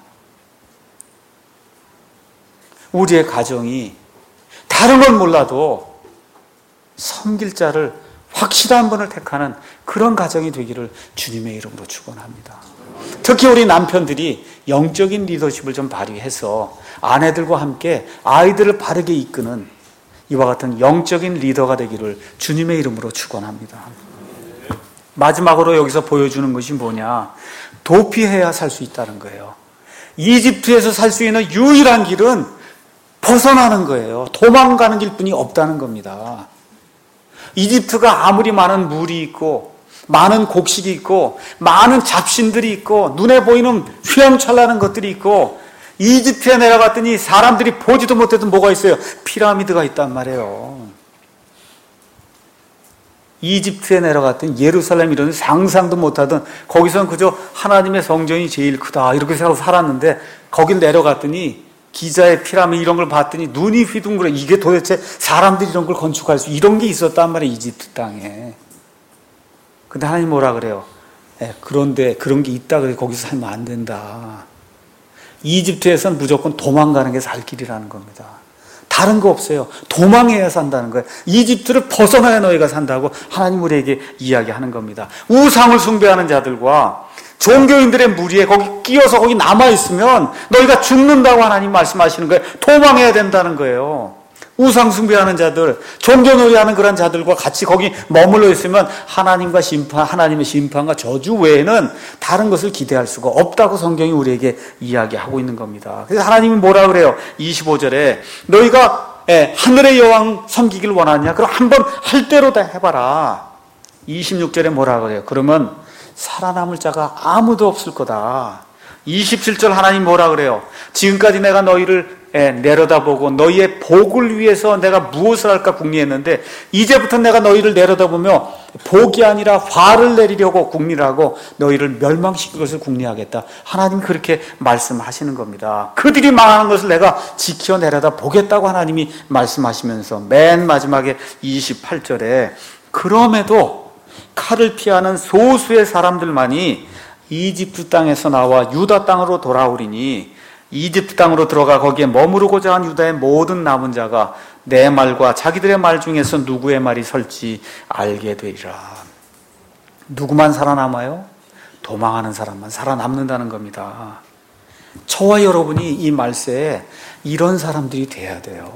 우리의 가정이 다른 건 몰라도 섬길 자를 확실한 분을 택하는 그런 가정이 되기를 주님의 이름으로 축원합니다. 특히 우리 남편들이 영적인 리더십을 좀 발휘해서 아내들과 함께 아이들을 바르게 이끄는 이와 같은 영적인 리더가 되기를 주님의 이름으로 축원합니다. 마지막으로 여기서 보여주는 것이 뭐냐? 도피해야 살 수 있다는 거예요. 이집트에서 살 수 있는 유일한 길은 벗어나는 거예요. 도망가는 길뿐이 없다는 겁니다. 이집트가 아무리 많은 물이 있고 많은 곡식이 있고 많은 잡신들이 있고 눈에 보이는 휘황찬란한 것들이 있고 이집트에 내려갔더니 사람들이 보지도 못해도 뭐가 있어요? 피라미드가 있단 말이에요. 이집트에 내려갔더니 예루살렘 이런 상상도 못하던 거기서는 그저 하나님의 성전이 제일 크다 이렇게 생각하고 살았는데 거길 내려갔더니 기자의 피라미드 이런 걸 봤더니 눈이 휘둥그레. 이게 도대체 사람들이 이런 걸 건축할 수 이런 게 있었단 말이에요. 이집트 땅에. 근데 하나님 뭐라 그래요? 예, 그런데 그런 게 있다 그래 거기서 살면 안 된다. 이집트에서는 무조건 도망가는 게 살 길이라는 겁니다. 다른 거 없어요. 도망해야 산다는 거예요. 이집트를 벗어나야 너희가 산다고 하나님 우리에게 이야기하는 겁니다. 우상을 숭배하는 자들과 종교인들의 무리에 거기 끼어서 거기 남아있으면 너희가 죽는다고 하나님 말씀하시는 거예요. 도망해야 된다는 거예요. 우상 숭배하는 자들, 종교놀이하는 그런 자들과 같이 거기 머물러 있으면 하나님과 심판, 하나님의 심판과 저주 외에는 다른 것을 기대할 수가 없다고 성경이 우리에게 이야기하고 있는 겁니다. 그래서 하나님이 뭐라 그래요? 이십오 절에 너희가 예, 하늘의 여왕 섬기길 원하냐? 그럼 한번 할 대로 다 해봐라. 이십육 절에 뭐라 그래요? 그러면 살아남을 자가 아무도 없을 거다. 이십칠 절 하나님 뭐라 그래요? 지금까지 내가 너희를 내려다보고 너희의 복을 위해서 내가 무엇을 할까 궁리했는데 이제부터 내가 너희를 내려다보며 복이 아니라 화를 내리려고 궁리하고 너희를 멸망시킬 것을 궁리하겠다. 하나님이 그렇게 말씀하시는 겁니다. 그들이 망하는 것을 내가 지켜 내려다보겠다고 하나님이 말씀하시면서 맨 마지막에 이십팔 절에 그럼에도 칼을 피하는 소수의 사람들만이 이집트 땅에서 나와 유다 땅으로 돌아오리니 이집트 땅으로 들어가 거기에 머무르고자 한 유다의 모든 남은 자가 내 말과 자기들의 말 중에서 누구의 말이 설지 알게 되리라. 누구만 살아남아요? 도망하는 사람만 살아남는다는 겁니다. 저와 여러분이 이 말세에 이런 사람들이 돼야 돼요.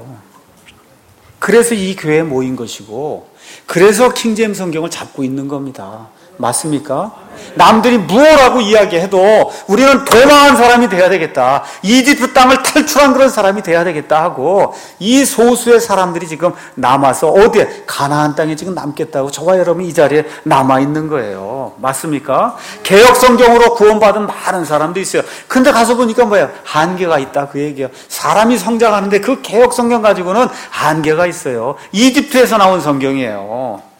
그래서 이 교회에 모인 것이고 그래서 킹제임스 성경을 잡고 있는 겁니다. 맞습니까? 남들이 무엇라고 이야기해도 우리는 도망한 사람이 돼야 되겠다. 이집트 땅을 탈출한 그런 사람이 돼야 되겠다 하고 이 소수의 사람들이 지금 남아서 어디에? 가나안 땅에 지금 남겠다고 저와 여러분이 이 자리에 남아있는 거예요. 맞습니까? 개혁 성경으로 구원받은 많은 사람도 있어요. 근데 가서 보니까 뭐예요? 한계가 있다 그 얘기예요. 사람이 성장하는데 그 개혁 성경 가지고는 한계가 있어요. 이집트에서 나온 성경이에요.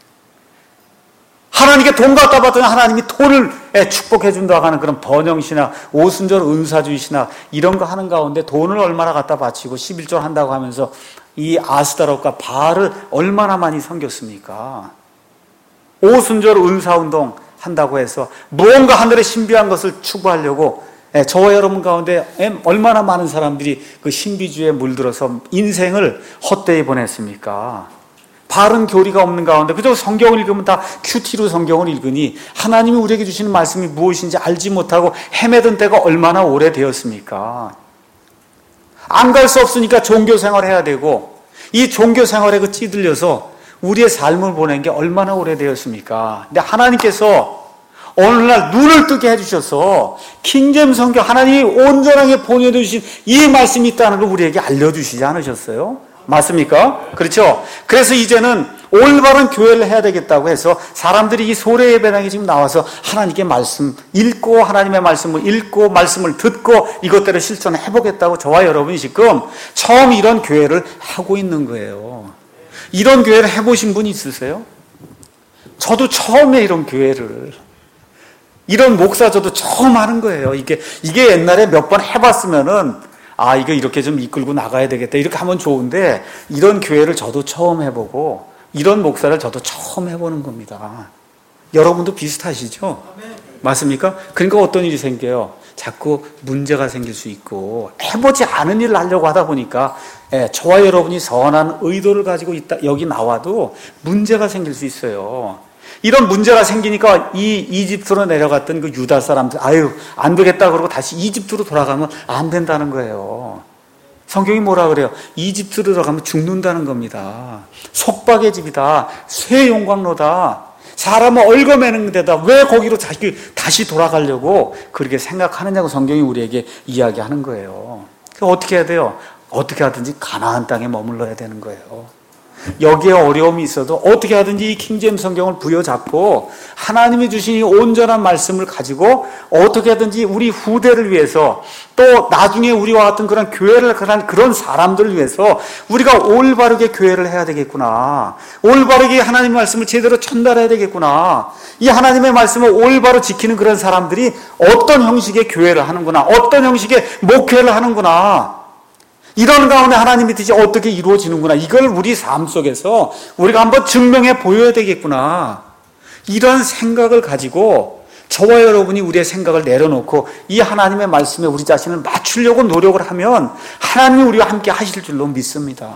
하나님께 돈 갖다 받더니 하나님이 돈을 축복해 준다고 하는 그런 번영신학, 오순절 은사주의 신학 이런 거 하는 가운데 돈을 얼마나 갖다 바치고 십일절 한다고 하면서 이 아스타롯과 바알을 얼마나 많이 섬겼습니까? 오순절 은사운동 한다고 해서 무언가 하늘의 신비한 것을 추구하려고 저와 여러분 가운데 얼마나 많은 사람들이 그 신비주의에 물들어서 인생을 헛되이 보냈습니까? 바른 교리가 없는 가운데 그저 성경을 읽으면 다 큐티로 성경을 읽으니 하나님이 우리에게 주시는 말씀이 무엇인지 알지 못하고 헤매던 때가 얼마나 오래되었습니까? 안 갈 수 없으니까 종교 생활을 해야 되고 이 종교 생활에 그 찌들려서 우리의 삶을 보낸 게 얼마나 오래되었습니까? 근데 하나님께서 오늘날 눈을 뜨게 해주셔서 킹제임스 성경 하나님이 온전하게 보내주신 이 말씀이 있다는 걸 우리에게 알려주시지 않으셨어요? 맞습니까? 그렇죠? 그래서 이제는 올바른 교회를 해야 되겠다고 해서 사람들이 이 소래 예배당에 지금 나와서 하나님께 말씀 읽고 하나님의 말씀을 읽고 말씀을 듣고 이것들을 실천해 보겠다고 저와 여러분이 지금 처음 이런 교회를 하고 있는 거예요. 이런 교회를 해보신 분 있으세요? 저도 처음에 이런 교회를 이런 목사 저도 처음 하는 거예요. 이게 이게 옛날에 몇 번 해봤으면은 아, 이거 이렇게 좀 이끌고 나가야 되겠다. 이렇게 하면 좋은데, 이런 교회를 저도 처음 해보고, 이런 목사를 저도 처음 해보는 겁니다. 여러분도 비슷하시죠? 맞습니까? 그러니까 어떤 일이 생겨요? 자꾸 문제가 생길 수 있고, 해보지 않은 일을 하려고 하다 보니까, 예, 저와 여러분이 선한 의도를 가지고 있다, 여기 나와도 문제가 생길 수 있어요. 이런 문제가 생기니까 이 이집트로 내려갔던 그 유다 사람들 아유 안 되겠다 그러고 다시 이집트로 돌아가면 안 된다는 거예요. 성경이 뭐라 그래요? 이집트로 들어가면 죽는다는 겁니다. 속박의 집이다. 쇠 용광로다. 사람을 얽어매는 데다 왜 거기로 다시, 다시 돌아가려고 그렇게 생각하느냐고 성경이 우리에게 이야기하는 거예요. 어떻게 해야 돼요? 어떻게 하든지 가나안 땅에 머물러야 되는 거예요. 여기에 어려움이 있어도 어떻게 하든지 이 킹제임스 성경을 부여잡고 하나님이 주신 이 온전한 말씀을 가지고 어떻게 하든지 우리 후대를 위해서 또 나중에 우리와 같은 그런 교회를 가는 그런 사람들을 위해서 우리가 올바르게 교회를 해야 되겠구나. 올바르게 하나님의 말씀을 제대로 전달해야 되겠구나. 이 하나님의 말씀을 올바로 지키는 그런 사람들이 어떤 형식의 교회를 하는구나. 어떤 형식의 목회를 하는구나. 이런 가운데 하나님의 뜻이 어떻게 이루어지는구나. 이걸 우리 삶 속에서 우리가 한번 증명해 보여야 되겠구나. 이런 생각을 가지고 저와 여러분이 우리의 생각을 내려놓고 이 하나님의 말씀에 우리 자신을 맞추려고 노력을 하면 하나님이 우리와 함께 하실 줄로 믿습니다.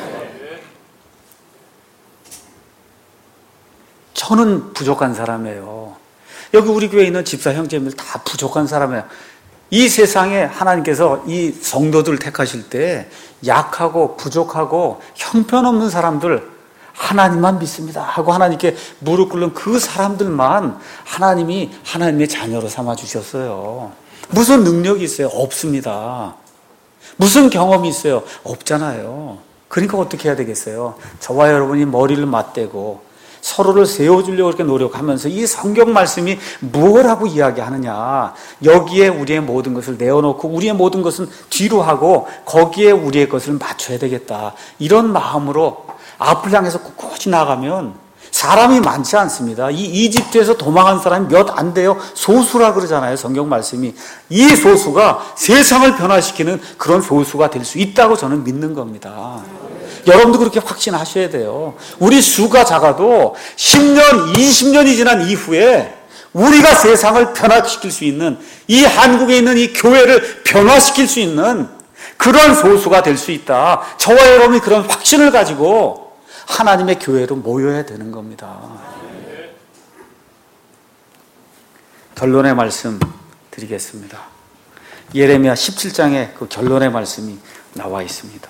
저는 부족한 사람이에요. 여기 우리 교회에 있는 집사 형제님들 다 부족한 사람이에요. 이 세상에 하나님께서 이 성도들을 택하실 때 약하고 부족하고 형편없는 사람들 하나님만 믿습니다 하고 하나님께 무릎 꿇는 그 사람들만 하나님이 하나님의 자녀로 삼아 주셨어요. 무슨 능력이 있어요? 없습니다. 무슨 경험이 있어요? 없잖아요. 그러니까 어떻게 해야 되겠어요? 저와 여러분이 머리를 맞대고 서로를 세워주려고 이렇게 노력하면서 이 성경 말씀이 무엇이라고 이야기하느냐. 여기에 우리의 모든 것을 내어놓고 우리의 모든 것은 뒤로 하고 거기에 우리의 것을 맞춰야 되겠다. 이런 마음으로 앞을 향해서 꿋꿋이 나가면 사람이 많지 않습니다. 이 이집트에서 도망한 사람이 몇 안 돼요. 소수라 그러잖아요. 성경 말씀이. 이 소수가 세상을 변화시키는 그런 소수가 될 수 있다고 저는 믿는 겁니다. 여러분도 그렇게 확신하셔야 돼요. 우리 수가 작아도 십 년, 이십 년이 지난 이후에 우리가 세상을 변화시킬 수 있는 이 한국에 있는 이 교회를 변화시킬 수 있는 그런 소수가 될 수 있다. 저와 여러분이 그런 확신을 가지고 하나님의 교회로 모여야 되는 겁니다. 결론의 말씀 드리겠습니다. 예레미야 십칠 장에 그 결론의 말씀이 나와 있습니다.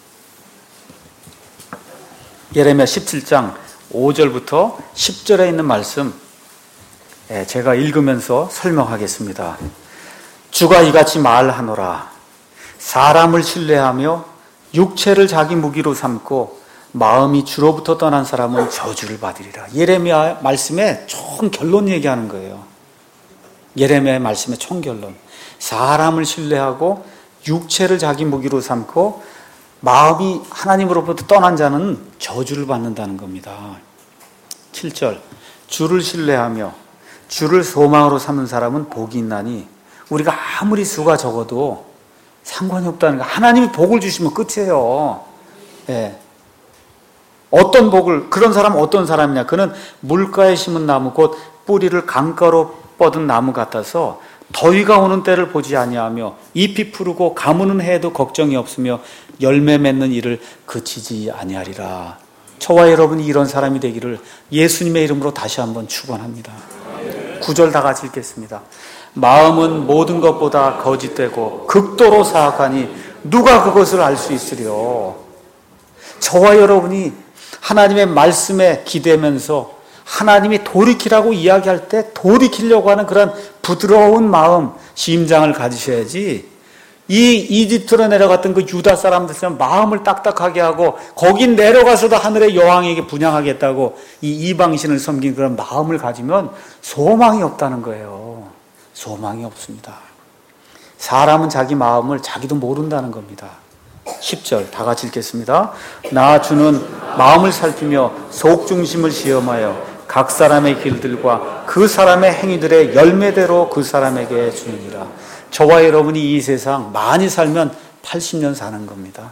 예레미야 십칠 장 오 절부터 십 절에 있는 말씀 제가 읽으면서 설명하겠습니다. 주가 이같이 말하노라. 사람을 신뢰하며 육체를 자기 무기로 삼고 마음이 주로부터 떠난 사람은 저주를 받으리라. 예레미야 말씀에 총 결론 얘기하는 거예요. 예레미야의 말씀의 총 결론. 사람을 신뢰하고 육체를 자기 무기로 삼고 마음이 하나님으로부터 떠난 자는 저주를 받는다는 겁니다. 칠 절. 주를 신뢰하며 주를 소망으로 삼는 사람은 복이 있나니. 우리가 아무리 수가 적어도 상관이 없다는 거. 하나님이 복을 주시면 끝이에요. 예. 어떤 복을, 그런 사람은 어떤 사람이냐. 그는 물가에 심은 나무 곧 뿌리를 강가로 뻗은 나무 같아서 더위가 오는 때를 보지 아니하며 잎이 푸르고 가무는 해도 걱정이 없으며 열매 맺는 일을 그치지 아니하리라. 저와 여러분이 이런 사람이 되기를 예수님의 이름으로 다시 한번 축원합니다. 구 절 다 같이 읽겠습니다. 마음은 모든 것보다 거짓되고 극도로 사악하니 누가 그것을 알 수 있으려. 저와 여러분이 하나님의 말씀에 기대면서 하나님이 돌이키라고 이야기할 때 돌이키려고 하는 그런 부드러운 마음, 심장을 가지셔야지. 이 이집트로 내려갔던 그 유다 사람들처럼 마음을 딱딱하게 하고 거긴 내려가서도 하늘의 여왕에게 분향하겠다고 이 이방신을 섬긴 그런 마음을 가지면 소망이 없다는 거예요. 소망이 없습니다. 사람은 자기 마음을 자기도 모른다는 겁니다. 십 절 다 같이 읽겠습니다. 나 주는 마음을 살피며 속중심을 시험하여 각 사람의 길들과 그 사람의 행위들의 열매대로 그 사람에게 주느니라. 저와 여러분이 이 세상 많이 살면 팔십 년 사는 겁니다.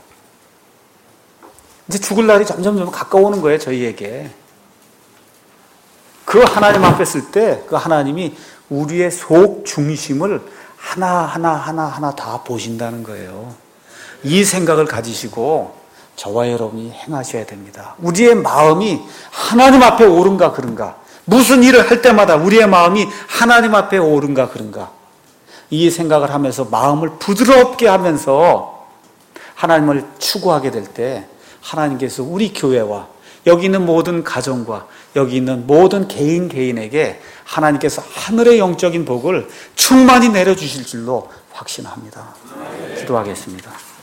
이제 죽을 날이 점점 점 가까워오는 거예요. 저희에게. 그 하나님 앞에 쓸 때 그 하나님이 우리의 속 중심을 하나하나 하나하나 다 보신다는 거예요. 이 생각을 가지시고 저와 여러분이 행하셔야 됩니다. 우리의 마음이 하나님 앞에 옳은가 그런가. 무슨 일을 할 때마다 우리의 마음이 하나님 앞에 옳은가 그런가. 이 생각을 하면서 마음을 부드럽게 하면서 하나님을 추구하게 될 때 하나님께서 우리 교회와 여기 있는 모든 가정과 여기 있는 모든 개인 개인에게 하나님께서 하늘의 영적인 복을 충만히 내려주실 줄로 확신합니다. 기도하겠습니다.